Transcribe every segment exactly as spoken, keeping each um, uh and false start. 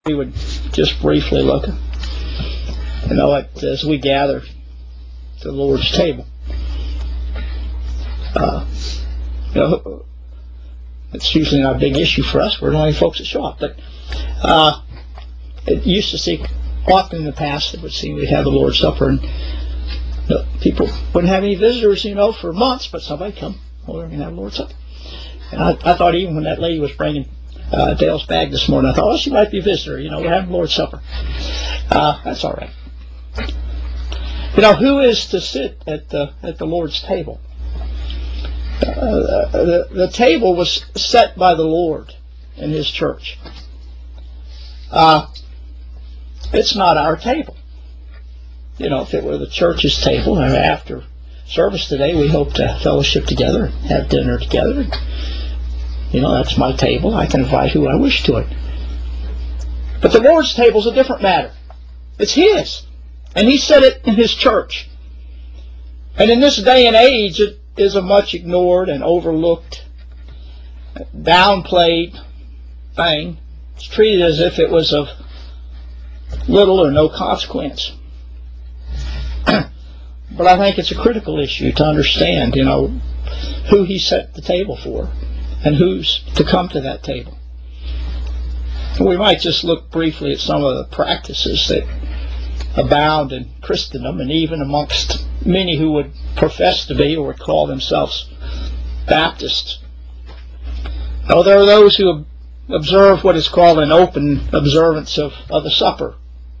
We would just briefly look, you know, at, as we gather to the Lord's table. Uh, you know, it's usually not a big issue for us. We're the only folks that show up. But uh, it used to see often in the past, it would seem we'd have the Lord's Supper, and you know, people wouldn't have any visitors, you know, for months, but somebody'd come. Well, we're going to have the Lord's Supper. And I, I thought even when that lady was bringing Uh, Dale's bag this morning, I thought, oh, she might be a visitor. You know, we're having Lord's Supper. Uh, that's all right. You know, who is to sit at the at the Lord's table? Uh, the, the table was set by the Lord in His church. Uh, it's not our table. You know, if it were the church's table, after service today, we hope to fellowship together and have dinner together. You know, that's my table. I can invite who I wish to it. But the Lord's table is a different matter. It's His. And He set it in His church. And in this day and age, it is a much ignored and overlooked, downplayed thing. It's treated as if it was of little or no consequence. But I think it's a critical issue to understand, you know, who He set the table for, and who's to come to that table. We might just look briefly at some of the practices that abound in Christendom, and even amongst many who would profess to be or would call themselves Baptists. Now, there are those who observe what is called an open observance of, of the supper.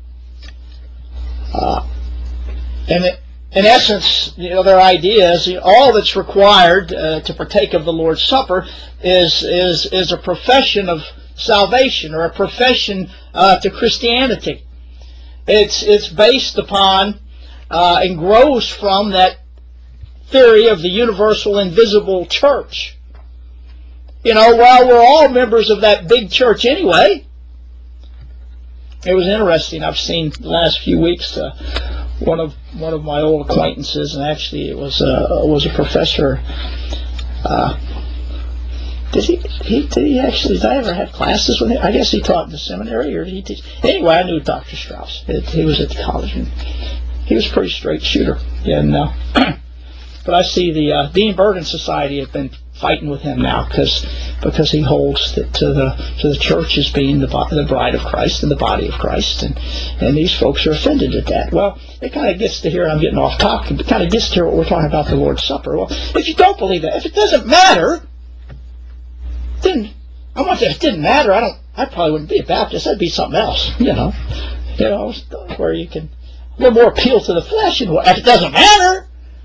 Uh, and it, in essence, you know, their idea is, you know, all that's required uh, to partake of the Lord's Supper is is is a profession of salvation, or a profession uh, to Christianity. It's it's based upon uh, and grows from that theory of the universal invisible church. You know, well, we're all members of that big church anyway. It was interesting. I've seen the last few weeks. Uh, One of one of my old acquaintances, and actually it was a was a professor. Uh, did he, he did he actually? Did I ever have classes with him? I guess he taught in the seminary, or did he teach? Anyway, I knew Doctor Strauss. It, he was at the college, and he was a pretty straight shooter. And uh, but I see the uh, Dean Burden Society have been fighting with him now because because he holds that to the to the church as being the the bride of Christ and the body of Christ, and and these folks are offended at that. Well, it kind of gets to here. I'm getting off topic. It kind of gets to here what we're talking about, the Lord's Supper. Well, if you don't believe that, if it doesn't matter, then I want to. If it didn't matter, I don't. I probably wouldn't be a Baptist. I'd be something else. You know, you know, where you can a little more appeal to the flesh. And if it doesn't matter.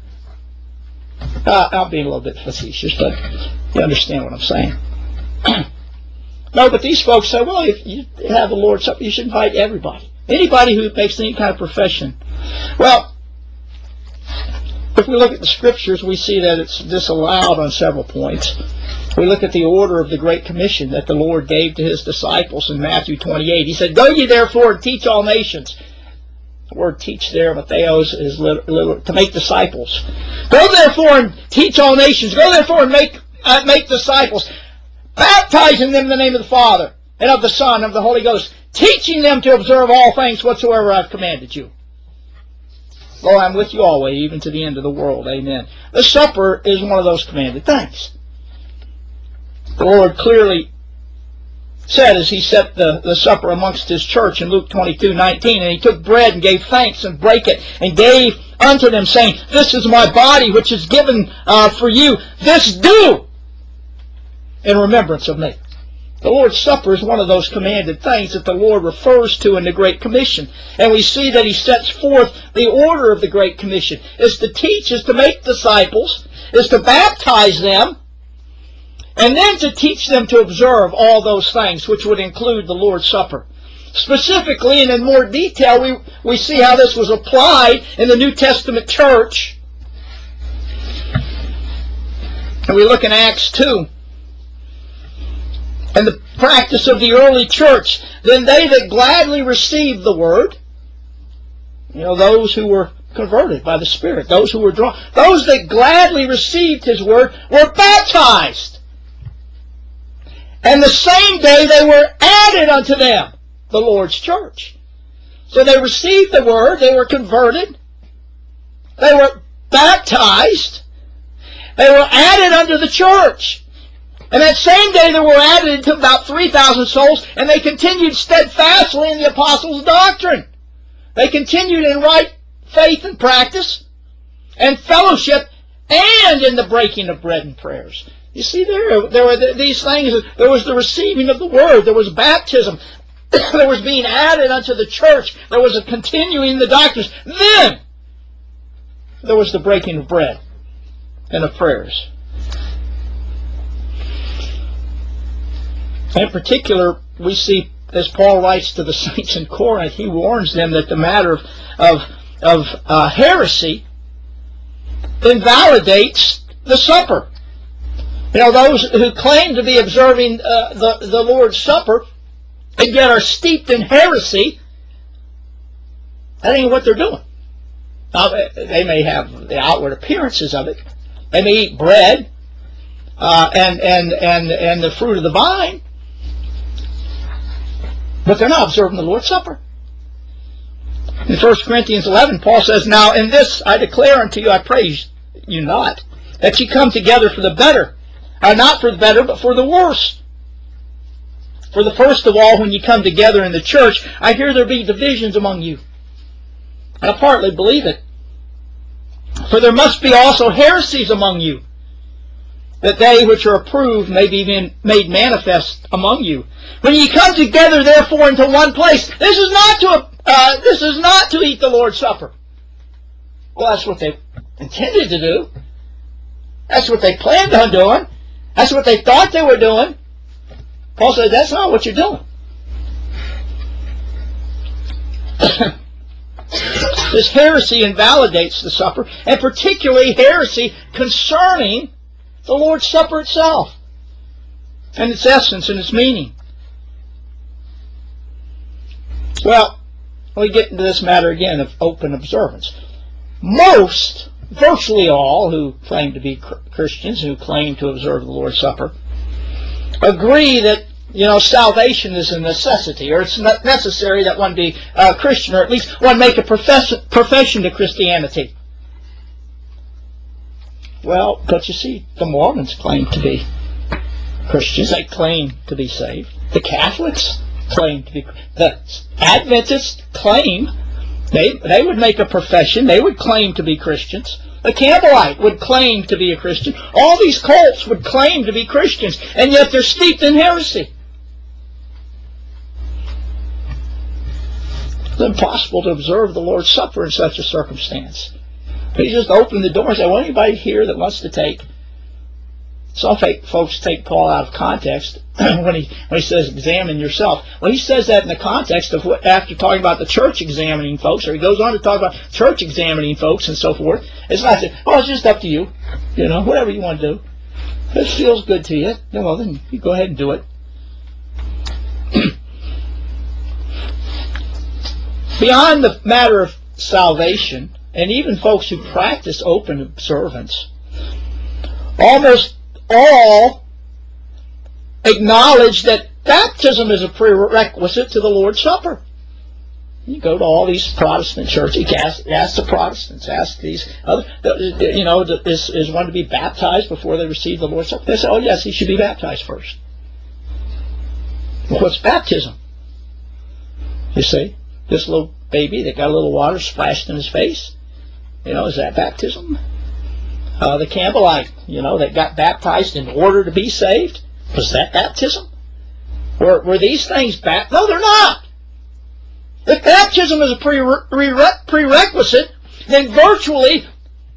Uh, I'm being a little bit facetious, but you understand what I'm saying. No, but these folks say, well, if you have the Lord's Supper, you should invite everybody. Anybody who makes any kind of profession. Well, if we look at the Scriptures, we see that it's disallowed on several points. We look at the order of the Great Commission that the Lord gave to His disciples in Matthew twenty-eight. He said, go ye therefore and teach all nations. The word teach there, Matheos, is to make disciples. Go therefore and teach all nations. Go therefore and make uh, make disciples, baptizing them in the name of the Father and of the Son and of the Holy Ghost, teaching them to observe all things whatsoever I've commanded you. Lo, I'm with you always, even to the end of the world. Amen. The supper is one of those commanded things. The Lord clearly said as He set the, the supper amongst His church in Luke twenty-two nineteen, and He took bread and gave thanks and brake it and gave unto them, saying, this is my body which is given uh, for you. This do in remembrance of me. The Lord's Supper is one of those commanded things that the Lord refers to in the Great Commission. And we see that He sets forth the order of the Great Commission. Is to teach, is to make disciples, is to baptize them, and then to teach them to observe all those things, which would include the Lord's Supper. Specifically, and in more detail, we, we see how this was applied in the New Testament church. And we look in Acts two. And the practice of the early church. Then they that gladly received the word, you know, those who were converted by the Spirit, those who were drawn, those that gladly received His word were baptized. And the same day they were added unto them. the Lord's church. So they received the word, they were converted, they were baptized, they were added unto the church. And that same day they were added to about three thousand souls, and they continued steadfastly in the apostles' doctrine. They continued in right faith and practice, and fellowship, and in the breaking of bread and prayers. You see, there, there were these things. There was the receiving of the word. There was baptism. There was being added unto the church. There was a continuing the doctrines. Then there was the breaking of bread and of prayers. In particular, we see, as Paul writes to the saints in Corinth, he warns them that the matter of, of, of uh, heresy invalidates the supper. You know, those who claim to be observing uh, the, the Lord's Supper and yet are steeped in heresy, that ain't what they're doing. Now, they may have the outward appearances of it. They may eat bread uh, and, and, and, and the fruit of the vine, but they're not observing the Lord's Supper. In First Corinthians eleven, Paul says, "Now in this I declare unto you, I praise you not, that ye come together for the better, or not for the better, but for the worse. For the first of all, when ye come together in the church, I hear there be divisions among you. And I partly believe it. For there must be also heresies among you, that they which are approved may be made manifest among you. When ye come together, therefore, into one place, this is not to uh, this is not to eat the Lord's Supper." Well, that's what they intended to do. That's what they planned on doing. That's what they thought they were doing. Paul said, that's not what you're doing. This heresy invalidates the supper, and particularly heresy concerning the Lord's Supper itself, and its essence and its meaning. Well, we get into this matter again of open observance. Most, virtually all, who claim to be Christians, who claim to observe the Lord's Supper, agree that, you know, salvation is a necessity, or it's not necessary that one be a Christian, or at least one make a profess profession to Christianity. Well, but you see, the Mormons claim to be Christians. They claim to be saved. The Catholics claim to be. The Adventists claim they they would make a profession. They would claim to be Christians. The Campbellite would claim to be a Christian. All these cults would claim to be Christians, and yet they're steeped in heresy. It's impossible to observe the Lord's Supper in such a circumstance. You just open the door and say, well, anybody here that wants to take? Some folks take Paul out of context when he when he says examine yourself. Well, he says that in the context of what, after talking about the church examining folks, or he goes on to talk about church examining folks and so forth. It's not that, oh, it's just up to you. You know, whatever you want to do. If it feels good to you, well, then you go ahead and do it. Beyond the matter of salvation, and even folks who practice open observance, almost all acknowledge that baptism is a prerequisite to the Lord's Supper. You go to all these Protestant churches, ask, ask the Protestants, ask these other, you know, is, is one to be baptized before they receive the Lord's Supper? They say, oh yes, he should be baptized first. Well, what's baptism? You see, this little baby that got a little water splashed in his face, you know, is that baptism? Uh, the Campbellite, you know, that got baptized in order to be saved, was that baptism? Were, were these things baptized? No, they're not. If baptism is a prere prerequisite, then virtually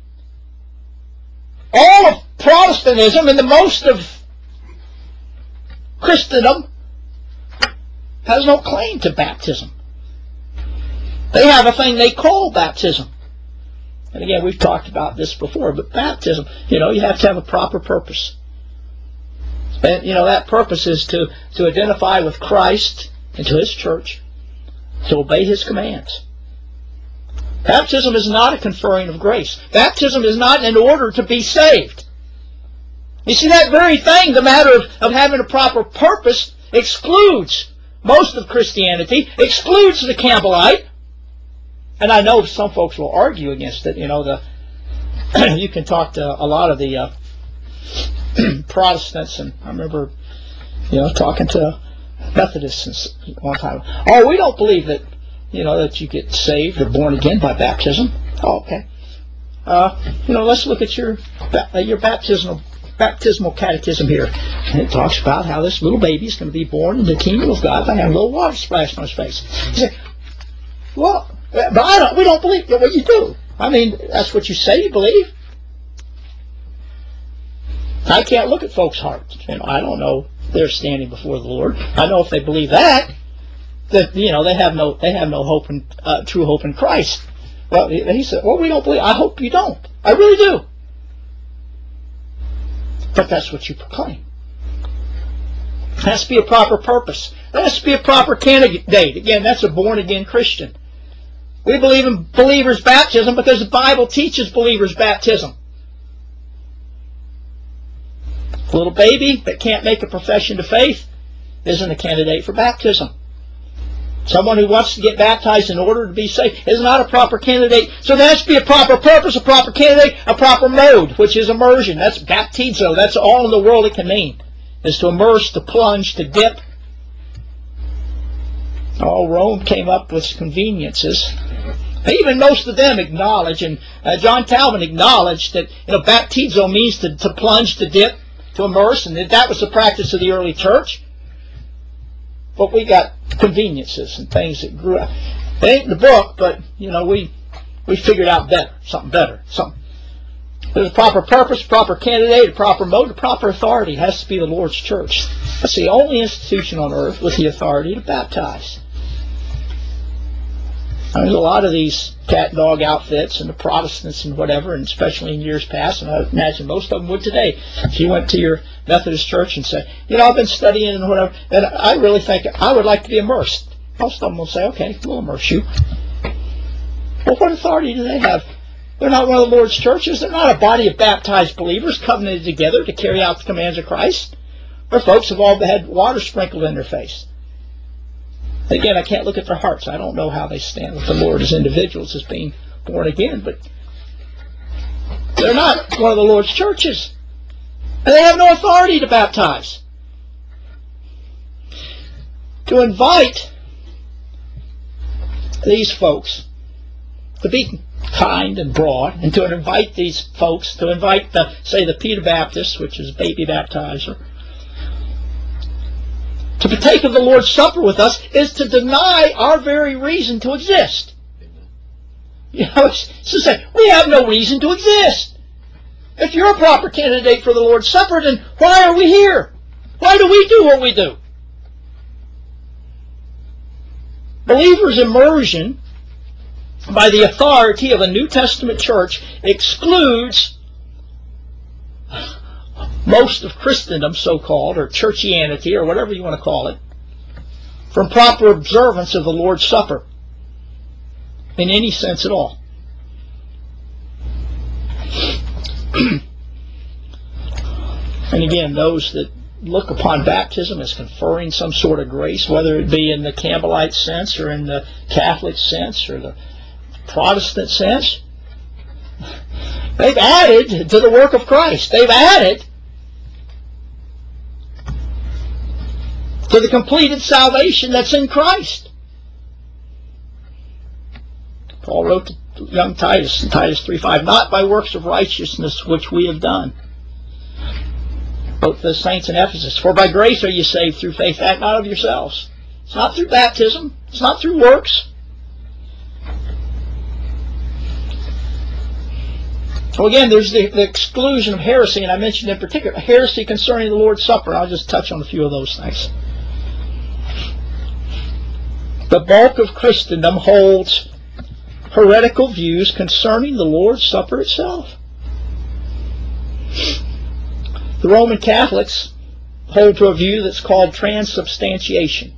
all of Protestantism and the most of Christendom has no claim to baptism. They have a thing they call baptism. And again, we've talked about this before, but baptism, you know, you have to have a proper purpose. And, you know, that purpose is to, to identify with Christ and to His church, to obey His commands. Baptism is not a conferring of grace. Baptism is not in order to be saved. You see, that very thing, the matter of, of having a proper purpose, excludes most of Christianity excludes the Campbellite. And I know some folks will argue against it. You know, the you can talk to a lot of the uh, Protestants, and I remember, you know, talking to Methodists one time. Oh, we don't believe that, you know, that you get saved or born again by baptism. Oh, okay. Uh, you know, let's look at your your baptismal baptismal catechism here. And it talks about how this little baby is going to be born in the kingdom of God by having a little water splashed on his face. You say, well, but I don't. We don't believe. Well, you do. I mean, that's what you say you believe. I can't look at folks' hearts. You know, I don't know they're standing before the Lord. I know if they believe that, that you know they have no they have no hope in uh, true hope in Christ. Well, he said, well, we don't believe. I hope you don't. I really do. But that's what you proclaim. It has to be a proper purpose. There has to be a proper candidate. Again, that's a born-again Christian. We believe in believers' baptism because the Bible teaches believers' baptism. A little baby that can't make a profession of faith isn't a candidate for baptism. Someone who wants to get baptized in order to be saved is not a proper candidate. So there has to be a proper purpose, a proper candidate, a proper mode, which is immersion. That's baptizo. That's all in the world it can mean, is to immerse, to plunge, to dip. Oh, Rome came up with conveniences. Even most of them acknowledge, and uh, John Calvin acknowledged that, you know, baptizo means to, to plunge, to dip, to immerse, and that, that was the practice of the early church. But we got conveniences and things that grew up. It ain't in the book, but you know we we figured out better, something better, something. There's a proper purpose, proper candidate, a proper mode, a proper authority. It has to be the Lord's church. That's the only institution on earth with the authority to baptize. I mean, there's a lot of these cat and dog outfits and the Protestants and whatever, and especially in years past, and I imagine most of them would today. If you went to your Methodist church and said, you know, I've been studying and whatever, and I really think I would like to be immersed. Most of them will say, okay, we'll immerse you. Well, what authority do they have? They're not one of the Lord's churches. They're not a body of baptized believers covenanted together to carry out the commands of Christ. Their folks have all had water sprinkled in their face. Again, I can't look at their hearts. I don't know how they stand with the Lord as individuals, as being born again, but they're not one of the Lord's churches. And they have no authority to baptize. To invite these folks to be kind and broad, and to invite these folks, to invite, the, say, the Peter Baptist, which is baby baptizer, to partake of the Lord's Supper with us is to deny our very reason to exist. You know, it's, it's to say, we have no reason to exist. If you're a proper candidate for the Lord's Supper, then why are we here? Why do we do what we do? Believers' immersion by the authority of a New Testament church excludes most of Christendom, so-called, or churchianity, or whatever you want to call it, from proper observance of the Lord's Supper in any sense at all. And again, those that look upon baptism as conferring some sort of grace, whether it be in the Campbellite sense or in the Catholic sense or the Protestant sense, they've added to the work of Christ. They've added to the completed salvation that's in Christ. Paul wrote to young Titus in Titus three five, not by works of righteousness which we have done. Wrote to the saints in Ephesus, for by grace are you saved through faith, that not of yourselves. It's not through baptism. It's not through works. Well, again, there's the, the exclusion of heresy, and I mentioned in particular heresy concerning the Lord's Supper. I'll just touch on a few of those things. The bulk of Christendom holds heretical views concerning the Lord's Supper itself. The Roman Catholics hold to a view that's called transubstantiation.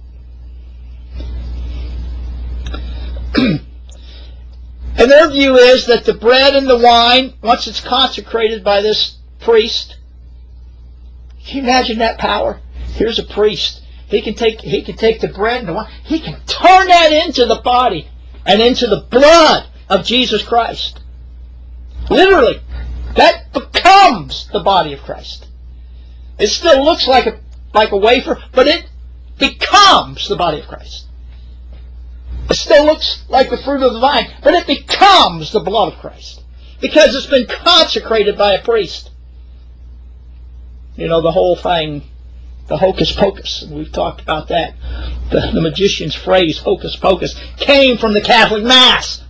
And their view is that the bread and the wine, once it's consecrated by this priest, can you imagine that power? Here's a priest. He can take he can take the bread and the wine. He can turn that into the body and into the blood of Jesus Christ. Literally, that becomes the body of Christ. It still looks like a like a wafer, but it becomes the body of Christ. It still looks like the fruit of the vine, but it becomes the blood of Christ because it's been consecrated by a priest. You know, the whole thing, the hocus pocus, and we've talked about that. The, the magician's phrase, hocus pocus, came from the Catholic Mass.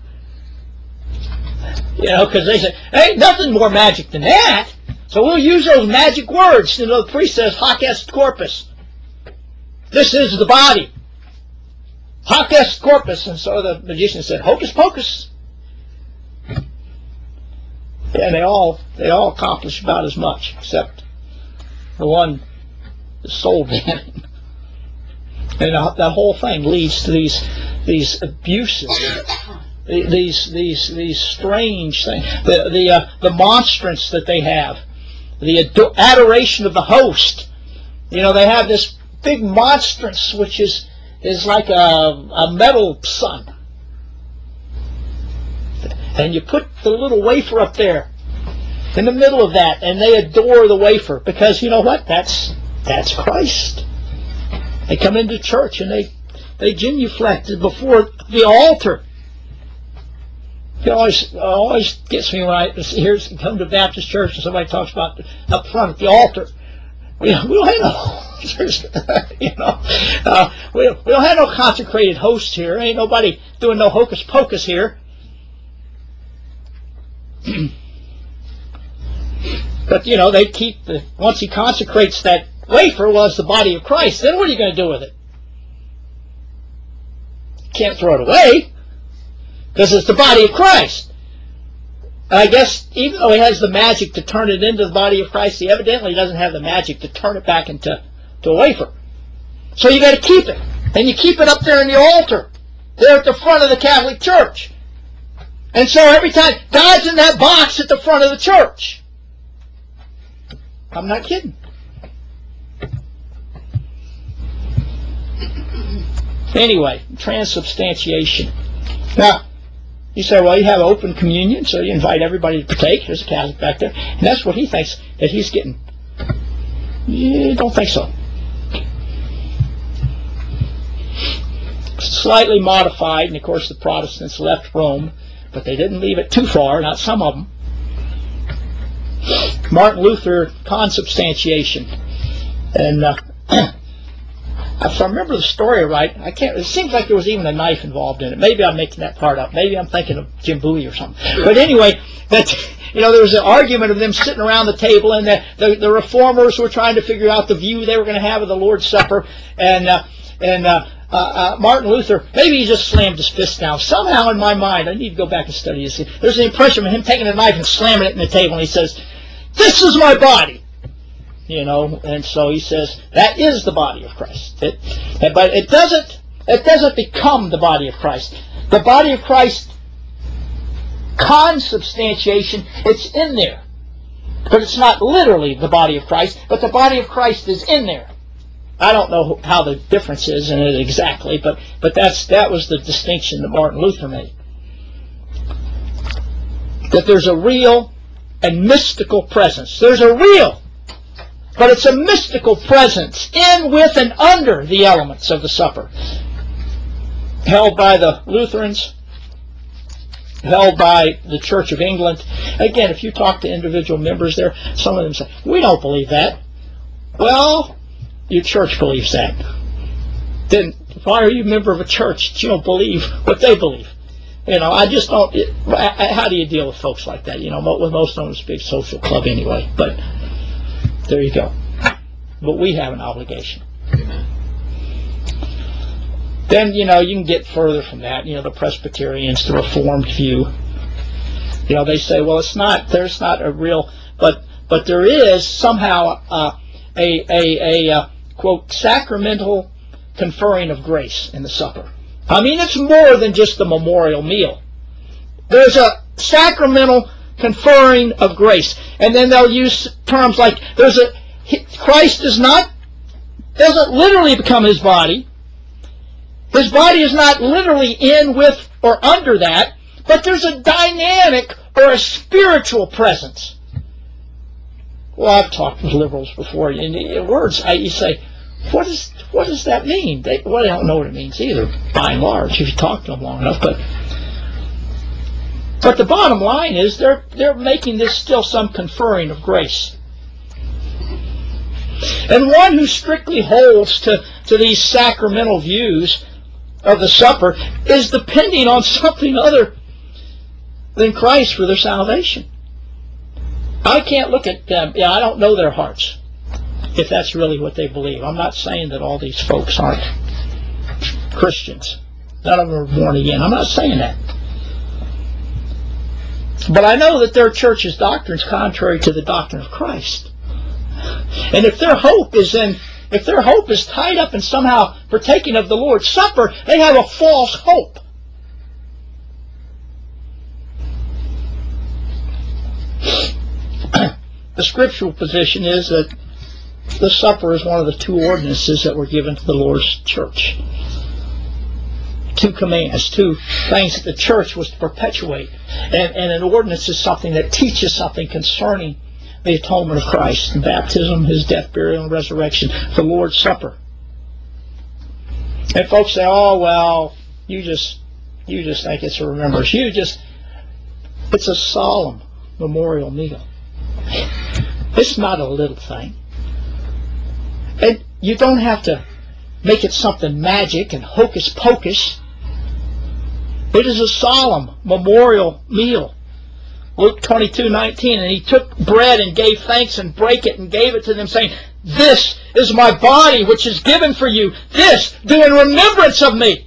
You know, because they say, hey, nothing more magic than that. So we'll use those magic words. You know, the priest says, hoc est corpus. This is the body. Hoc est corpus. And so the magician said, hocus pocus. Yeah, and they all, they all accomplish about as much, except the one, the soul damning. And uh, that whole thing leads to these these abuses, these these these strange things, the the uh, the monstrance that they have, the ad- adoration of the host. You know, they have this big monstrance which is is like a, a metal sun, and you put the little wafer up there in the middle of that, and they adore the wafer because you know what? That's that's Christ. They come into church and they they genuflect before the altar. It always always gets me when I here's come to Baptist church and somebody talks about up front at the altar. We, we don't have no altars, you know. Uh, we, we don't have no consecrated hosts here. Ain't nobody doing no hocus pocus here. But you know, they keep the once he consecrates that wafer, well, it's the body of Christ. Then what are you going to do with it? You can't throw it away because it's the body of Christ. And I guess even though he has the magic to turn it into the body of Christ, he evidently doesn't have the magic to turn it back into to a wafer. So you got to keep it, and you keep it up there in the altar, there at the front of the Catholic Church. And so every time God's in that box at the front of the church. I'm not kidding. Anyway, transubstantiation. Now, you say, well, you have open communion, so you invite everybody to partake. There's a Catholic back there. And that's what he thinks that he's getting. You don't think so. Slightly modified, and of course the Protestants left Rome, but they didn't leave it too far, not some of them. Martin Luther, consubstantiation. And uh, if I remember the story right, I can't. It seems like there was even a knife involved in it. Maybe I'm making that part up. Maybe I'm thinking of Jim Bowie or something. But anyway, that you know, there was an argument of them sitting around the table, and the the, the reformers were trying to figure out the view they were going to have of the Lord's Supper, and uh, and uh, uh, uh, Martin Luther, maybe he just slammed his fist down. Somehow in my mind, I need to go back and study this. There's an impression of him taking a knife and slamming it in the table, and he says, "This is my body." You know, and so he says that is the body of Christ. It, but it doesn't. It doesn't become the body of Christ. The body of Christ, consubstantiation. It's in there, but it's not literally the body of Christ. But the body of Christ is in there. I don't know how the difference is in it exactly, but but that's that was the distinction that Martin Luther made. That there's a real and mystical presence. There's a real. But it's a mystical presence in, with, and under the elements of the supper. Held by the Lutherans, held by the Church of England. Again, if you talk to individual members there, some of them say, we don't believe that. Well, your church believes that. Then why are you a member of a church that you don't believe what they believe? You know, I just don't... It, how do you deal with folks like that? You know, with most of them, it's a big social club anyway. But... there you go. But we have an obligation. Amen. Then, you know, you can get further from that. You know, the Presbyterians, the Reformed view. You know, they say, well, it's not, there's not a real, but but there is somehow uh, a, a, a, uh, quote, sacramental conferring of grace in the supper. I mean, it's more than just the memorial meal. There's a sacramental conferring of grace. And then they'll use terms like there's a Christ is not doesn't literally become his body. His body is not literally in, with, or under that, but there's a dynamic or a spiritual presence. Well, I've talked with liberals before, and in words, I, you say, what, is, what does that mean? They, well, they don't know what it means either, by and large, if you talk to them long enough. But but the bottom line is they're, they're making this still some conferring of grace. And one who strictly holds to, to these sacramental views of the supper is depending on something other than Christ for their salvation. I can't look at them. Yeah, I don't know their hearts, if that's really what they believe. I'm not saying that all these folks aren't Christians. None of them are born again. I'm not saying that. But I know that their church's doctrine is contrary to the doctrine of Christ. And if their hope is in, if their hope is tied up in somehow partaking of the Lord's Supper, they have a false hope. The scriptural position is that the supper is one of the two ordinances that were given to the Lord's church. Two commands, two things that the church was to perpetuate. And, and an ordinance is something that teaches something concerning the atonement of Christ, baptism, his death, burial, and resurrection, the Lord's Supper. And folks say, oh, well, you just you just think it's a remembrance. You just, it's a solemn memorial meal. It's not a little thing. And you don't have to make it something magic and hocus pocus. It is a solemn memorial meal. Luke twenty-two nineteen, and he took bread and gave thanks and brake it and gave it to them, saying, this is my body which is given for you. This do in remembrance of me.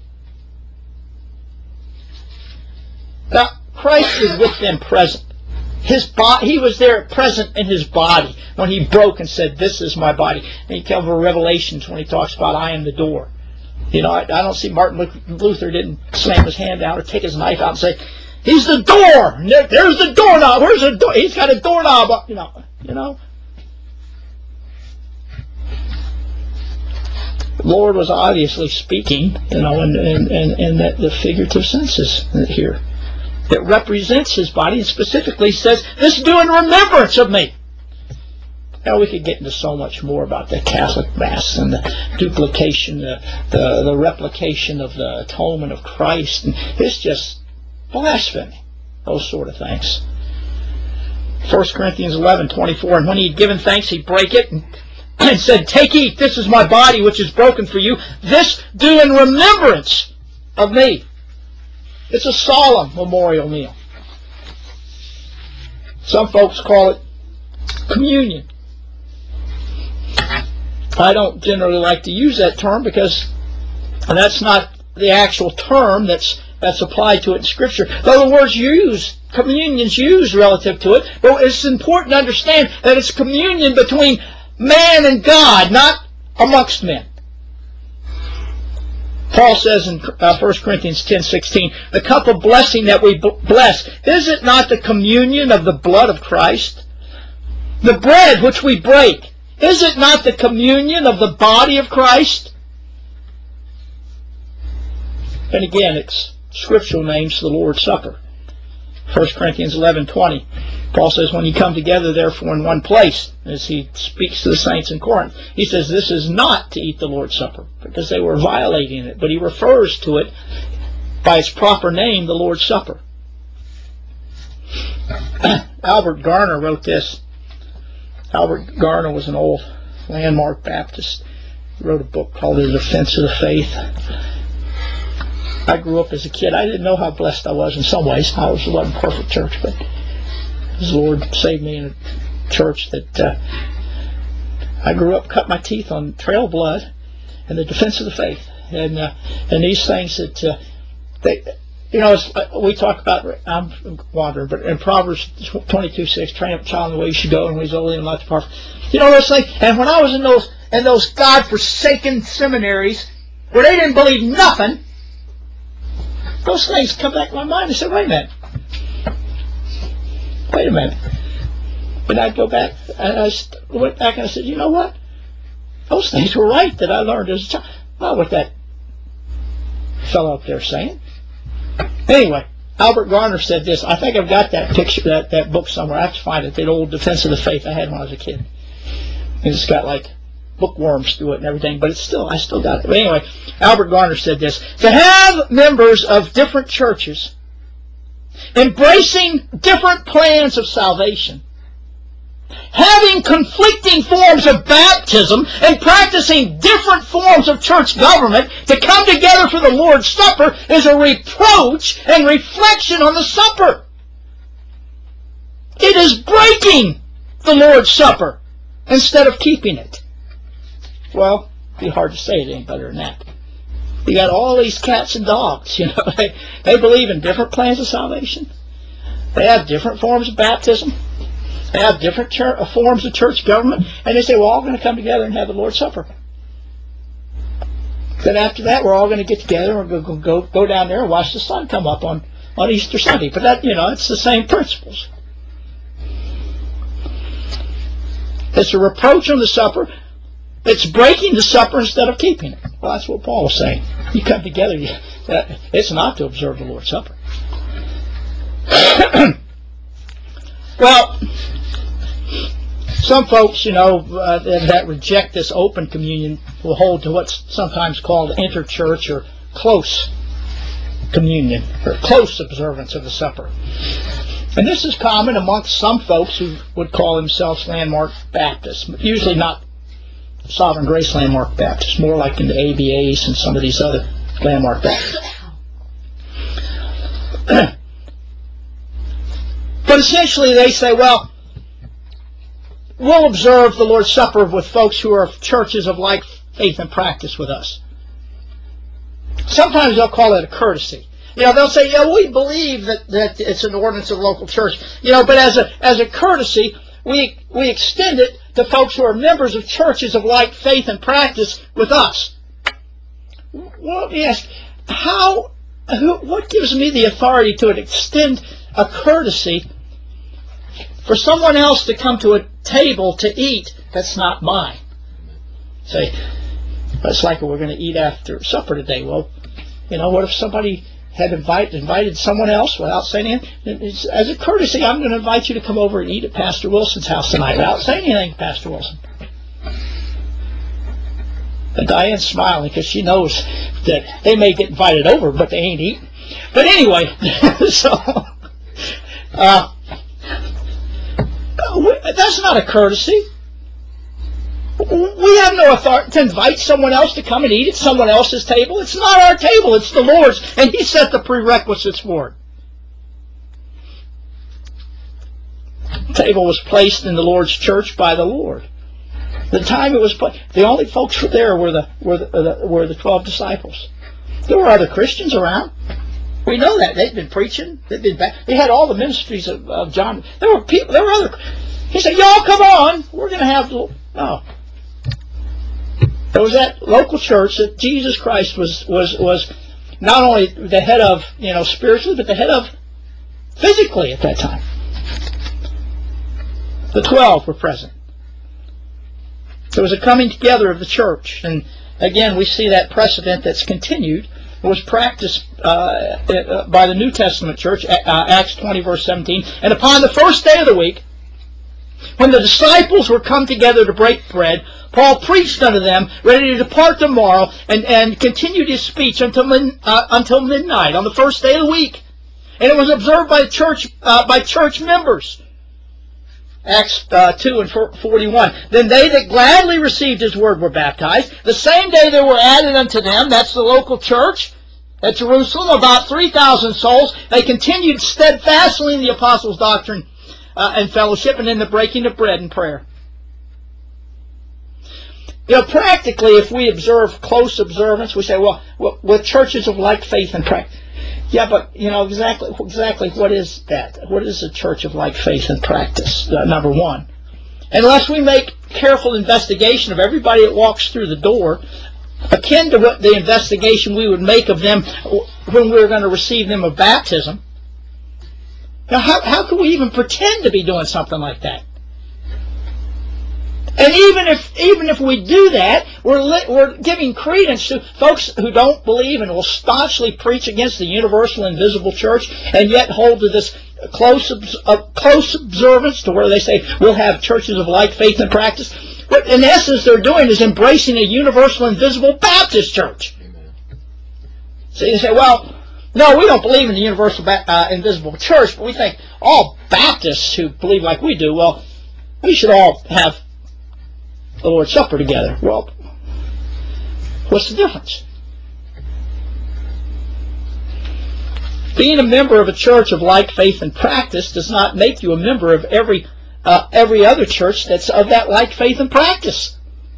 Now, Christ is with them present. His body, he was there present in his body when he broke and said, this is my body. And he tells over Revelations when he talks about, I am the door. You know, I, I don't see Martin Luther didn't slam his hand out or take his knife out and say, he's the door. There, there's the doorknob. Where's the door? He's got a doorknob up. You know, you know. The Lord was obviously speaking, you know, in, in, in, in the, the figurative senses here. It represents his body and specifically says, this do in remembrance of me. Now we could get into so much more about the Catholic Mass and the duplication, the, the, the replication of the atonement of Christ. And it's just blasphemy, those sort of things. First Corinthians eleven twenty-four, and when he had given thanks, he'd break it and, and said, take, eat, this is my body which is broken for you. This do in remembrance of me. It's a solemn memorial meal. Some folks call it communion. I don't generally like to use that term because that's not the actual term that's that's applied to it in Scripture. Though the words used, communion's used relative to it, but it's important to understand that it's communion between man and God, not amongst men. Paul says in uh, First Corinthians ten sixteen, the cup of blessing that we bless, is it not the communion of the blood of Christ? The bread which we break, is it not the communion of the body of Christ? And again, it's scriptural names for the Lord's Supper. First Corinthians eleven twenty. Paul says, when you come together, therefore, in one place, as he speaks to the saints in Corinth, he says this is not to eat the Lord's Supper, because they were violating it. But he refers to it by its proper name, the Lord's Supper. Albert Garner wrote this. Albert Garner was an old landmark Baptist. He wrote a book called The Defense of the Faith. I grew up as a kid. I didn't know how blessed I was in some ways. I was, wasn't a perfect church, but the Lord saved me in a church that uh, I grew up, cut my teeth on trail of blood and the defense of the faith. And uh, and these things that, uh, they, you know, it's, uh, we talk about, I'm wandering, but in Proverbs twenty-two six, train up a child in the way he should go, and when he's old, he'll not depart. You know those things? And when I was in those, in those God-forsaken seminaries where they didn't believe nothing, those things come back to my mind and say, wait a minute. Wait a minute. And I'd go back, and I went back and I said, you know what? Those things were right that I learned as a child. Not what that fellow up there saying. Anyway, Albert Garner said this. I think I've got that picture, that, that book somewhere. I have to find it. That old Defense of the Faith I had when I was a kid. It's got like bookworms through it and everything, but it's still, I still got it. But anyway, Albert Garner said this. To have members of different churches embracing different plans of salvation, having conflicting forms of baptism, and practicing different forms of church government to come together for the Lord's Supper is a reproach and reflection on the supper. It is breaking the Lord's Supper instead of keeping it. Well, it'd be hard to say it any better than that. You got all these cats and dogs, you know. They, they believe in different plans of salvation. They have different forms of baptism. They have different church, uh, forms of church government. And they say, we're all going to come together and have the Lord's Supper. Then after that, we're all going to get together and go, go, go, go down there and watch the sun come up on, on Easter Sunday. But that, you know, it's the same principles. It's a reproach on the supper. It's breaking the supper instead of keeping it. Well, that's what Paul was saying. You come together, you, uh, it's not to observe the Lord's Supper. Well, some folks, you know, uh, that reject this open communion will hold to what's sometimes called interchurch or close communion, or close observance of the supper. And this is common amongst some folks who would call themselves Landmark Baptists, usually not Sovereign Grace Landmark Baptists, more like in the A B As and some of these other Landmark Baptists. But essentially they say, well, we'll observe the Lord's Supper with folks who are churches of like faith and practice with us. Sometimes they'll call it a courtesy. You know, they'll say, yeah, we believe that, that it's an ordinance of local church. You know, but as a as a courtesy, we we extend it to folks who are members of churches of like faith and practice with us. Well, let me ask, how, who, what gives me the authority to extend a courtesy for someone else to come to a table to eat that's not mine? Say, it's like we're going to eat after supper today. Well, you know, what if somebody had invite, invited someone else without saying anything? As a courtesy, I'm going to invite you to come over and eat at Pastor Wilson's house tonight without saying anything to Pastor Wilson. And Diane's smiling because she knows that they may get invited over, but they ain't eating. But anyway, so uh, that's not a courtesy. We have no authority to invite someone else to come and eat at someone else's table. It's not our table, it's the Lord's, and He set the prerequisites for it. The table was placed in the Lord's church by the Lord. The time it was placed, the only folks there were the were the, the were the twelve disciples. There were other Christians around. We know that. They'd been preaching. They'd been back. They had all the ministries of, of John. There were people. There were other. He said, "Y'all come on. We're going to have." No. There was that local church that Jesus Christ was was was not only the head of, you know, spiritually, but the head of physically at that time. The twelve were present. There was a coming together of the church, and again we see that precedent that's continued. It was practiced uh, by the New Testament church, uh, Acts twenty verse seventeen. And upon the first day of the week, when the disciples were come together to break bread, Paul preached unto them, ready to depart tomorrow, and, and continued his speech until min, uh, until midnight on the first day of the week. And it was observed by church uh, by church members. Acts uh, two and forty-one. Then they that gladly received his word were baptized. The same day there were added unto them, that's the local church at Jerusalem, about three thousand souls. They continued steadfastly in the apostles' doctrine uh, and fellowship, and in the breaking of bread and prayer. You know, practically, if we observe close observance, we say, well, with churches of like faith and practice. Yeah, but, you know, exactly exactly what is that? What is a church of like faith and practice, uh, number one? Unless we make careful investigation of everybody that walks through the door, akin to what the investigation we would make of them when we were going to receive them of baptism. Now, how, how can we even pretend to be doing something like that? And even if even if we do that, we're li- we're giving credence to folks who don't believe and will staunchly preach against the universal invisible church, and yet hold to this close uh, close observance to where they say we'll have churches of like faith and practice. What in essence they're doing is embracing a universal invisible Baptist church. Amen. So you say, well, no, we don't believe in the universal uh, invisible church, but we think all Baptists who believe like we do, well, we should all have the Lord's Supper together. Well, what's the difference? Being a member of a church of like faith and practice does not make you a member of every uh, every other church that's of that like faith and practice.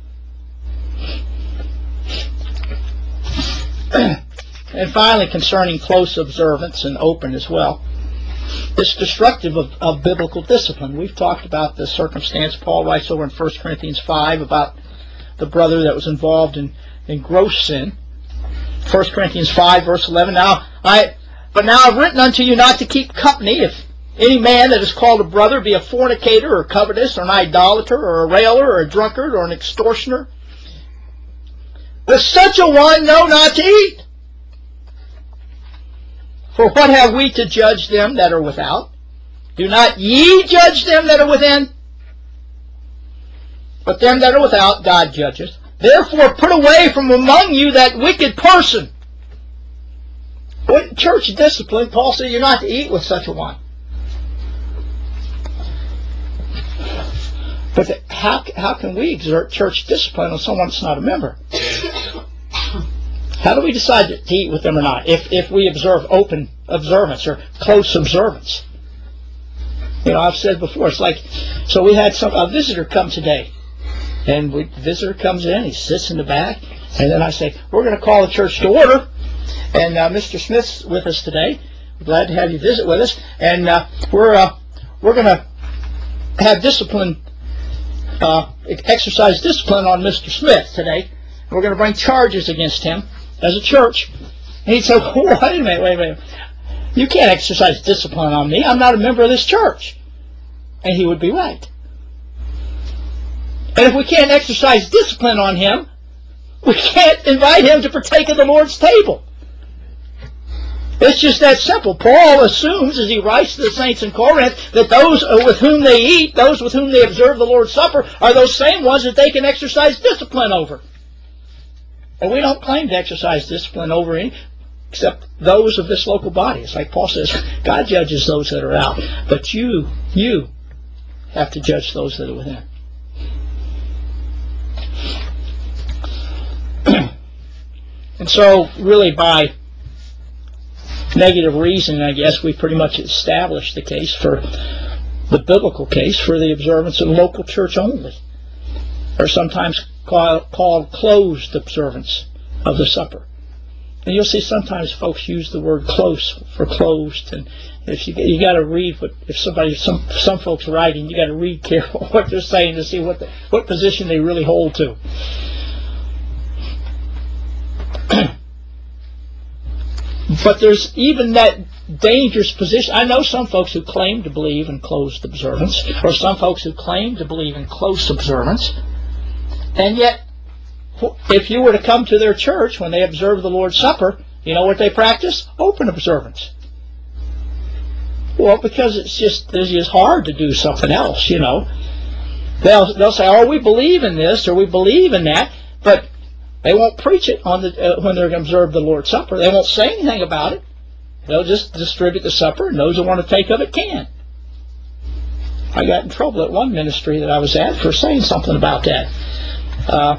And finally, concerning close observance and open as well, it's destructive of, of biblical discipline. We've talked about the circumstance Paul writes over in First Corinthians five about the brother that was involved in, in gross sin. First Corinthians five, verse eleven. Now I, but now I've written unto you not to keep company if any man that is called a brother be a fornicator or covetous or an idolater or a railer or a drunkard or an extortioner. With such a one, know not to eat. For what have we to judge them that are without? Do not ye judge them that are within? But them that are without, God judgeth. Therefore put away from among you that wicked person. What church discipline? Paul said you're not to eat with such a one. But the, how, how can we exert church discipline on someone that's not a member? How do we decide to eat with them or not? If if we observe open observance or close observance, you know, I've said before. It's like, so we had some a visitor come today, and we, the visitor comes in, he sits in the back, and then I say, we're going to call the church to order, and uh, Mister Smith's with us today. We're glad to have you visit with us, and uh, we're uh, we're going to have discipline, uh, exercise discipline on Mister Smith today. We're going to bring charges against him as a church. And he'd say, wait a minute, wait a minute. You can't exercise discipline on me. I'm not a member of this church. And he would be right. And if we can't exercise discipline on him, we can't invite him to partake of the Lord's table. It's just that simple. Paul assumes, as he writes to the saints in Corinth, that those with whom they eat, those with whom they observe the Lord's Supper, are those same ones that they can exercise discipline over. And we don't claim to exercise discipline over any, except those of this local body. It's like Paul says, God judges those that are out. But you, you have to judge those that are within. And so, really, by negative reason, I guess, we pretty much established the case for the biblical case for the observance of local church only, or sometimes call, called closed observance of the supper. And you'll see sometimes folks use the word close for closed, and if you you got to read what if somebody some some folks writing, you got to read careful what they're saying to see what the, what position they really hold to. But there's even that dangerous position. I know some folks who claim to believe in closed observance, or some folks who claim to believe in close observance, and yet, if you were to come to their church when they observe the Lord's Supper, you know what they practice? Open observance. Well, because it's just it's just hard to do something else, you know. They'll they'll say, "Oh, we believe in this or we believe in that," but they won't preach it on the uh, when they're going to observe the Lord's Supper. They won't say anything about it. They'll just distribute the supper, and those who want to take of it can. I got in trouble at one ministry that I was at for saying something about that. Uh,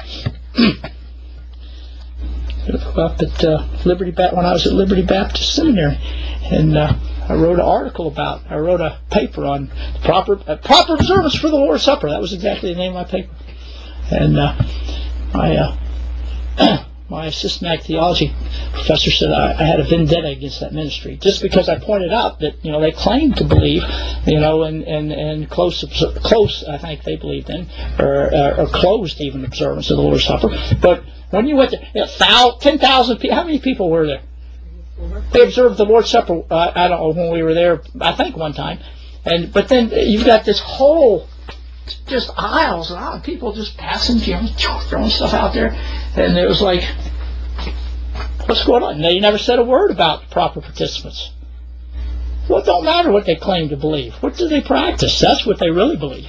up at uh, Liberty ba- when I was at Liberty Baptist Seminary, and uh, I wrote an article about. I wrote a paper on proper uh, proper observance for the Lord's Supper. That was exactly the name of my paper. And uh, my uh, my assistant theology professor said I, I had a vendetta against that ministry just because I pointed out that you know they claimed to believe, you know, and and and close close I think they believed in or uh, or closed even observance of the Lord's Supper. But when you went to you know, ten thousand people, how many people were there? They observed the Lord's Supper. Uh, I don't know when we were there. I think one time, and but then you've got this whole just aisles and aisles, people just passing, you know, throwing stuff out there, and it was like, what's going on? And they never said a word about the proper participants. Well, it don't matter what they claim to believe. What do they practice? That's what they really believe.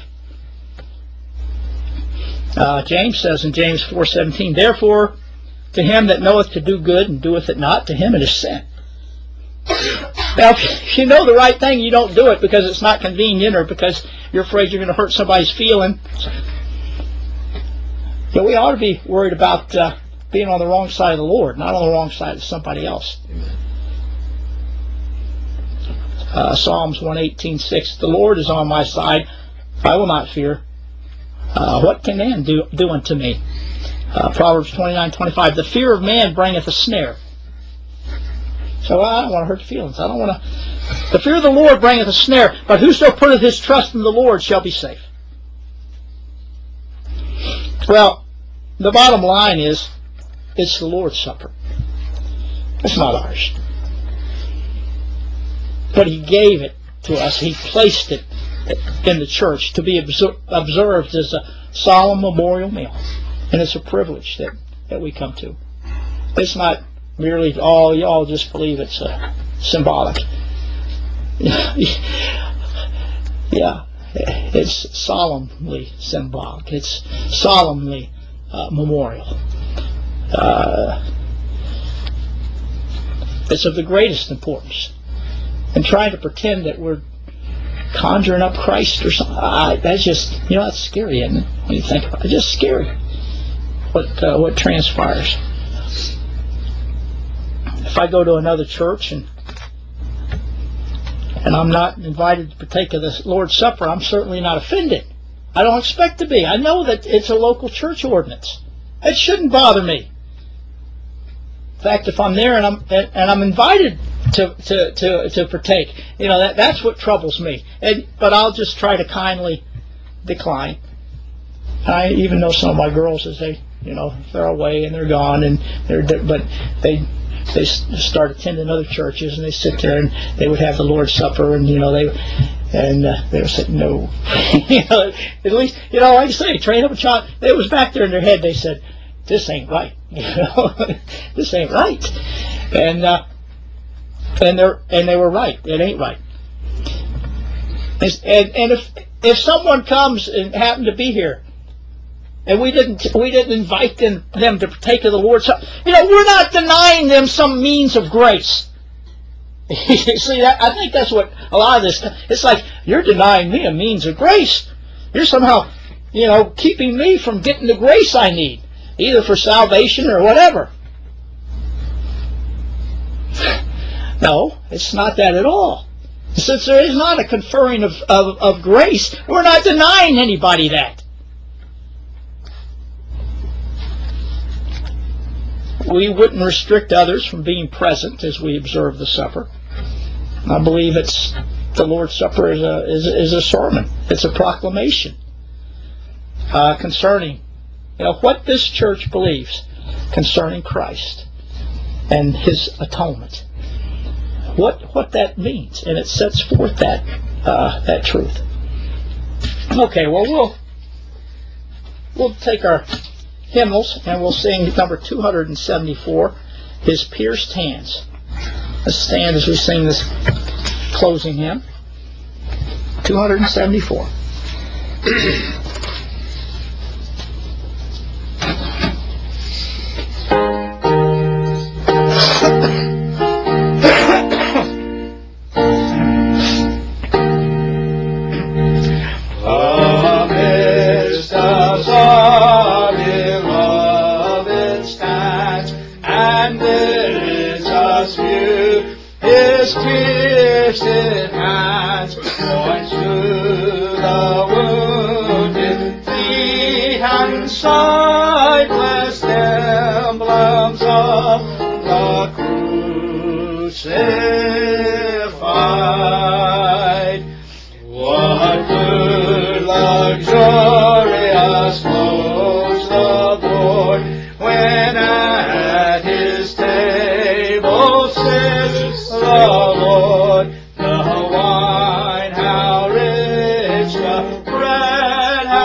Uh, James says in James four seventeen, therefore, to him that knoweth to do good and doeth it not, to him it is sin. Now, if you know the right thing, you don't do it because it's not convenient or because you're afraid you're going to hurt somebody's feeling. So we ought to be worried about uh, being on the wrong side of the Lord, not on the wrong side of somebody else. Uh, Psalms one eighteen six, the Lord is on my side, I will not fear. Uh, what can man do, do unto me? Uh, Proverbs twenty-nine twenty-five, the fear of man bringeth a snare. So well, I don't want to hurt your feelings. I don't want to. The fear of the Lord bringeth a snare, but whoso putteth his trust in the Lord shall be safe. Well, the bottom line is, it's the Lord's Supper. It's not ours. But He gave it to us. He placed it in the church to be observed as a solemn memorial meal. And it's a privilege that, that we come to. It's not merely, oh, you all just believe it's uh, symbolic. Yeah, it's solemnly symbolic. It's solemnly uh, memorial. Uh, it's of the greatest importance. And trying to pretend that we're conjuring up Christ or something, uh, that's just, you know, that's scary, isn't it? When you think about it, it's just scary what uh, what transpires. If I go to another church and and I'm not invited to partake of the Lord's Supper, I'm certainly not offended. I don't expect to be. I know that it's a local church ordinance. It shouldn't bother me. In fact, if I'm there and I'm and, and I'm invited to, to, to, to partake, you know, that that's what troubles me. And but I'll just try to kindly decline. I even know some of my girls, as they, you know, they're away and they're gone, and they're but they they start attending other churches and they sit there and they would have the Lord's Supper, and you know they and uh, they would say no. You know, at least, you know, like I say, train up a child. It was back there in their head. They said, "This ain't right." You know, this ain't right, and uh, and they're and they were right. It ain't right. And and if if someone comes and happen to be here, and we didn't we didn't invite them them to partake of the Lord's Supper, you know, we're not denying them some means of grace. You see, that, I think that's what a lot of this. It's like, you're denying me a means of grace. You're somehow, you know, keeping me from getting the grace I need, either for salvation or whatever. No, it's not that at all. Since there is not a conferring of, of, of grace, we're not denying anybody that. We wouldn't restrict others from being present as we observe the supper. I believe it's the Lord's Supper is a is, is a sermon. It's a proclamation uh, concerning, you know, what this church believes concerning Christ and His atonement. What what that means, and it sets forth that uh, that truth. Okay, well we'll we'll take our hymnals and we'll sing number two hundred seventy-four, His Pierced Hands. Let's stand as we sing this closing hymn. two hundred seventy-four. Pierced hands points to the wounded feet and sightless emblems of the crucified. What good luxurious clothes the Lord when at His table sits the Lord, the wine how rich, the bread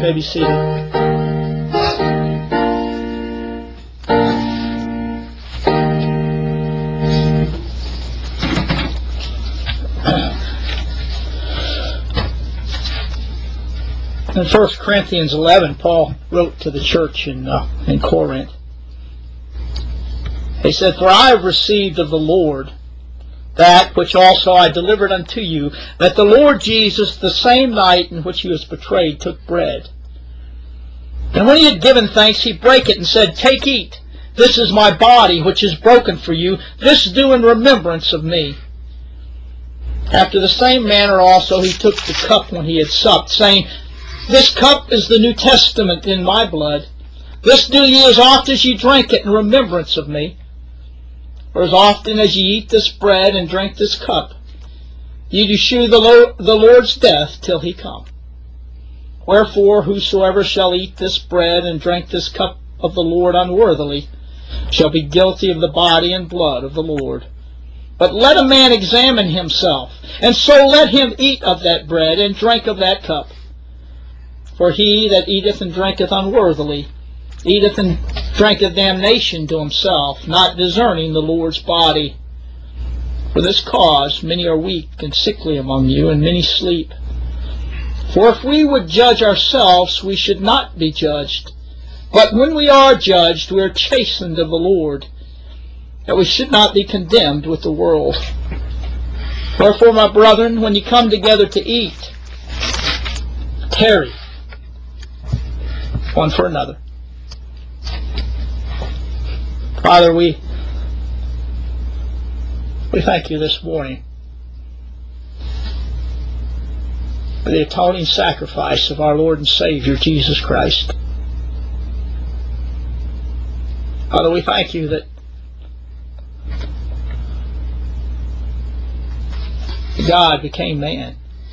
may be seated. In First Corinthians eleven, Paul wrote to the church in, uh, in Corinth. He said, "For I have received of the Lord that which also I delivered unto you, that the Lord Jesus, the same night in which he was betrayed, took bread. And when he had given thanks, he brake it and said, Take, eat. This is my body, which is broken for you. This do in remembrance of me. After the same manner also he took the cup when he had supped, saying, This cup is the New Testament in my blood. This do ye as oft as ye drink it in remembrance of me. For as often as ye eat this bread and drink this cup, ye do shew the, Lord, the Lord's death till he come. Wherefore whosoever shall eat this bread and drink this cup of the Lord unworthily shall be guilty of the body and blood of the Lord. But let a man examine himself, and so let him eat of that bread and drink of that cup. For he that eateth and drinketh unworthily eateth and drinketh damnation to himself, not discerning the Lord's body. For this cause many are weak and sickly among you, and many sleep. For if we would judge ourselves, we should not be judged. But when we are judged, we are chastened of the Lord, that we should not be condemned with the world. Wherefore, my brethren, when you come together to eat, tarry one for another. Father, we we thank you this morning for the atoning sacrifice of our Lord and Savior, Jesus Christ. Father, we thank you that God became man,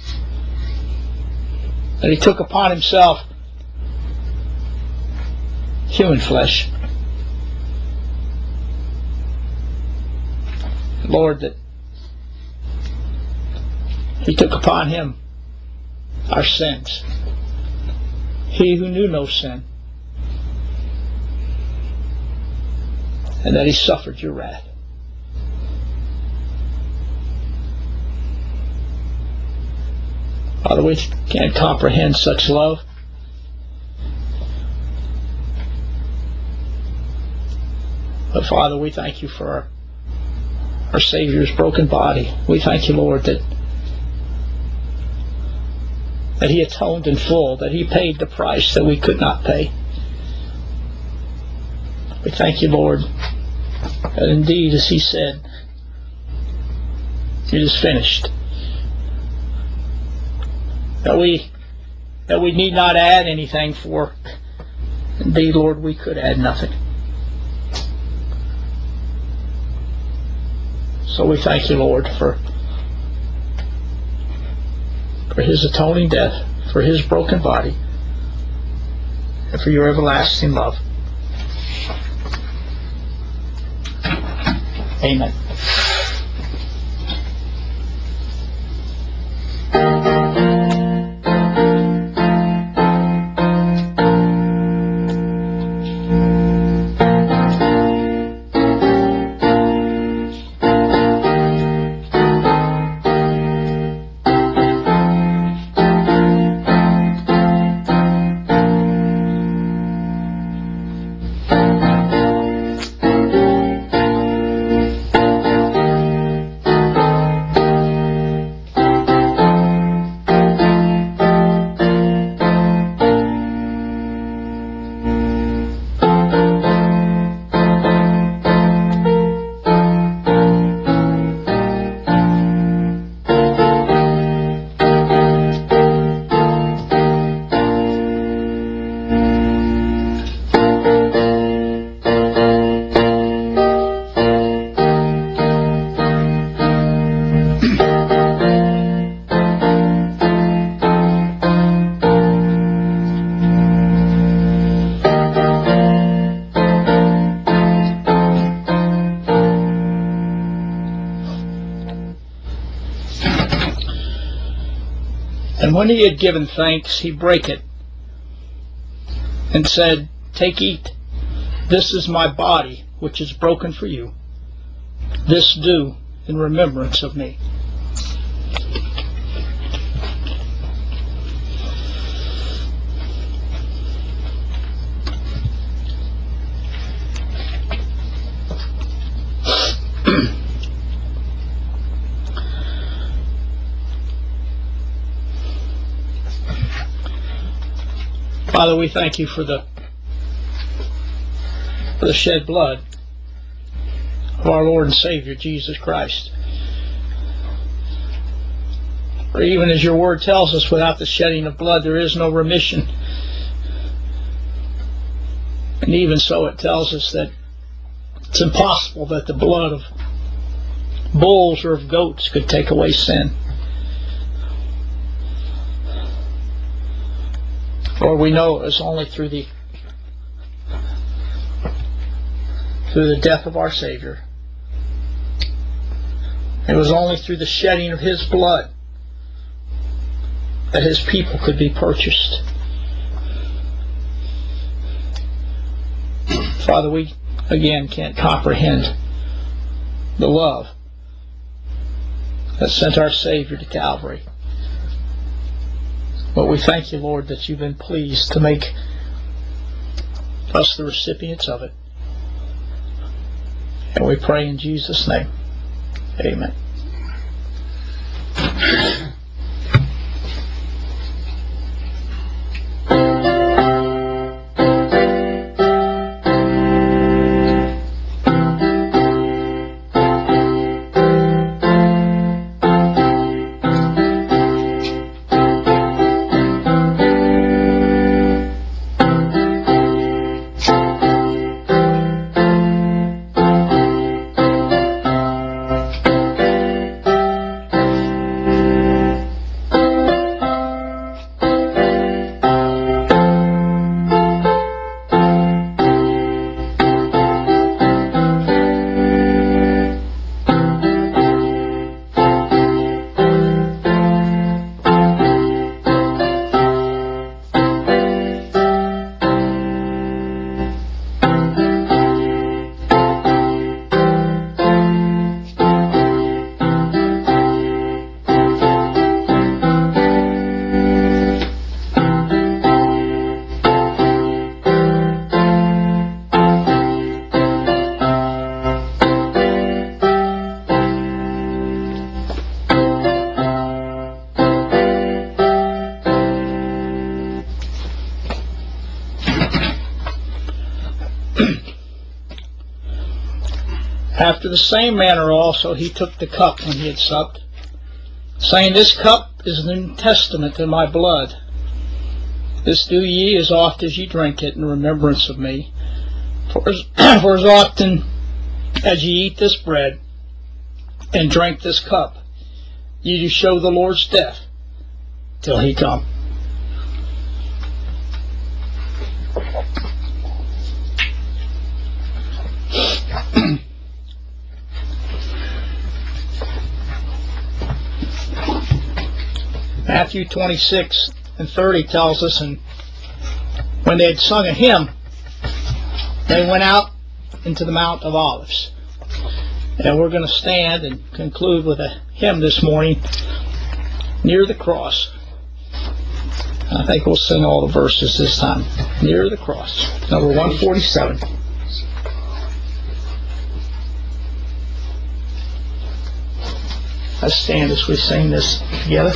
that he took upon himself human flesh. Lord, that he took upon him our sins. He who knew no sin. And that he suffered your wrath. Father, we can't comprehend such love. But Father, we thank you for our, our Savior's broken body. We thank you, Lord, that that he atoned in full, that he paid the price that we could not pay. We thank you, Lord, that indeed, as he said, it is finished. That we that we need not add anything, for indeed, Lord, we could add nothing. So we thank you, Lord, for for his atoning death, for his broken body, and for your everlasting love. Amen. And when he had given thanks, he brake it, and said, "Take, eat. This is my body, which is broken for you. This do in remembrance of me." Father, we thank you for the for the shed blood of our Lord and Savior Jesus Christ. For even as your word tells us, without the shedding of blood there is no remission. And even so, it tells us that it's impossible that the blood of bulls or of goats could take away sin. Lord, we know it was only through the through the death of our Savior. It was only through the shedding of His blood that His people could be purchased. Father, we again can't comprehend the love that sent our Savior to Calvary. But we thank you, Lord, that you've been pleased to make us the recipients of it. And we pray in Jesus' name. Amen. After the same manner also he took the cup when he had supped, saying, "This cup is the New Testament in my blood. This do ye as oft as ye drink it in remembrance of me. For as, for as often as ye eat this bread and drink this cup, ye do show the Lord's death till he come." Matthew twenty-six and thirty tells us, and when they had sung a hymn, they went out into the Mount of Olives. And we're going to stand and conclude with a hymn this morning, "Near the Cross." I think we'll sing all the verses this time. "Near the Cross," number one forty-seven. Let's stand as we sing this together.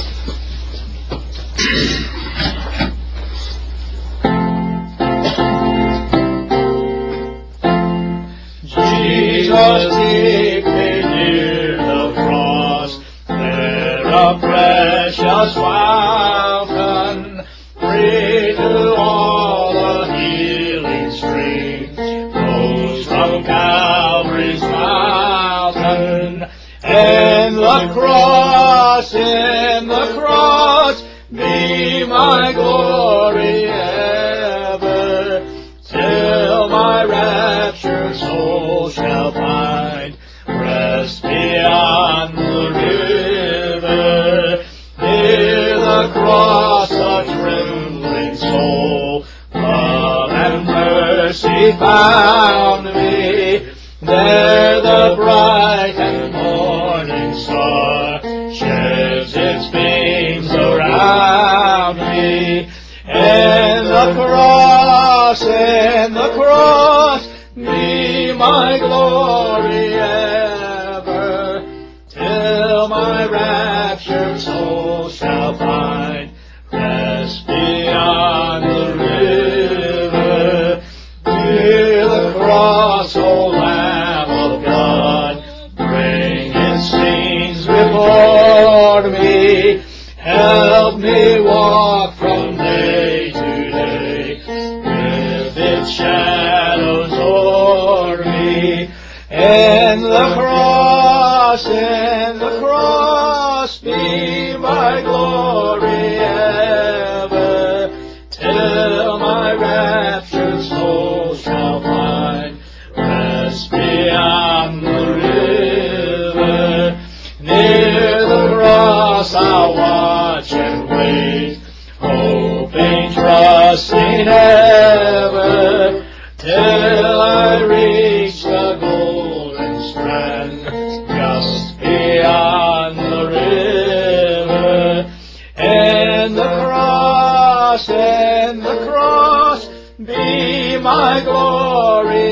Jesus, keep me near the cross, there a precious fountain, free to all the healing stream, flows from Calvary's mountain. In the cross, in the cross, be my glory ever, till my raptured soul shall find rest beyond the river. Near the cross, a trembling soul, love he found me. There the bright and morning star sheds its beams around me. And the cross, and the cross, be my glory ever, till my raptured soul shall find rest beyond the river. Near the cross, O Lamb of God, bring its scenes before me. Help me walk from day to day with its shadows o'er me. And the cross, and the cross, be my glory ever, till my raptured soul shall find rest beyond the river. Near the cross I'll watch and wait, hoping, trusting ever, till I reach the golden strand just beyond the river. And the cross, and the cross, be my glory